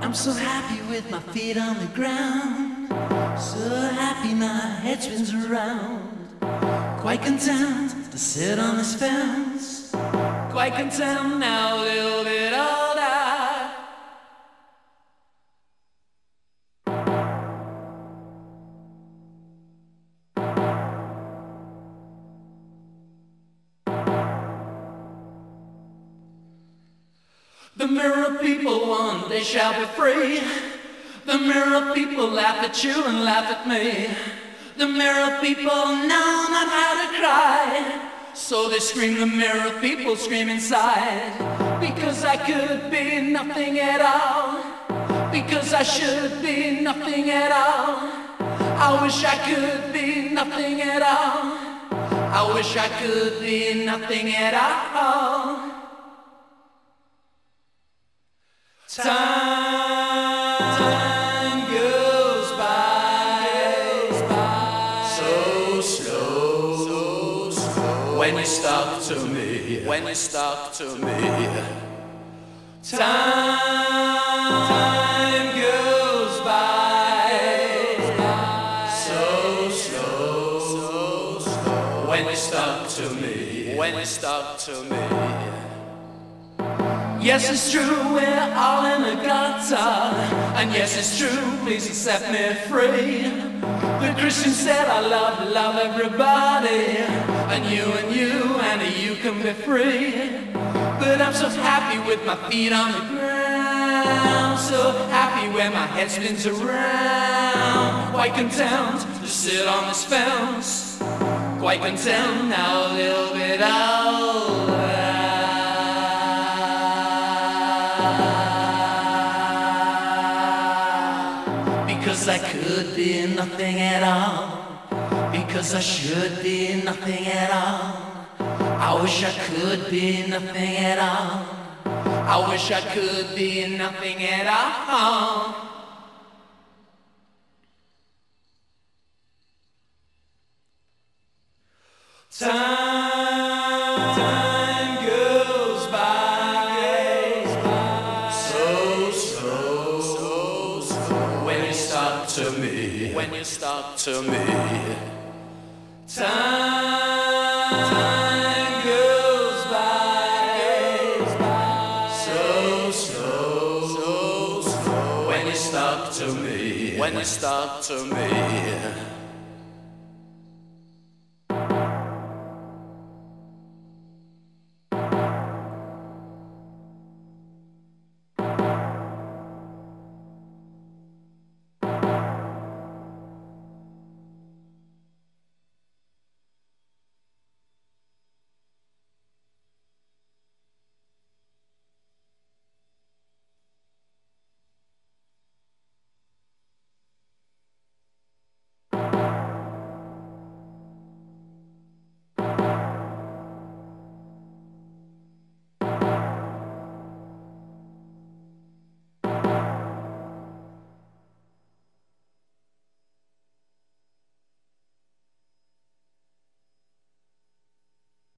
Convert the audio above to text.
I'm so happy with my feet on the ground. So happy my head spins around. Quite content to sit on this fence. Quite content now, a little bit older. The mirror people one day shall be free. The mirror people laugh at you and laugh at me. The mirror people know not how to cry, so they scream. The mirror people scream inside, because I could be nothing at all, because I should be nothing at all. I wish I could be nothing at all. I wish I could be nothing at all. Time goes by so slow, when you stuck to me, when you stuck to me. Time goes by so slow, when you stuck to me, when you stuck to me. Yes, it's true, we're all in a gutter. And yes, it's true, please accept me free. The Christian said I love everybody. And you can be free. But I'm so happy with my feet on the ground. So happy when my head spins around. Quite content to sit on this fence. Quite content now, a little bit older. Because I could be nothing at all, because I should be nothing at all. I wish I could be nothing at all. I wish I could be nothing at all. Time goes by so slow, when you stuck to me, when you stuck to me. Time goes by so slow, when you stuck to me, when you stuck to me.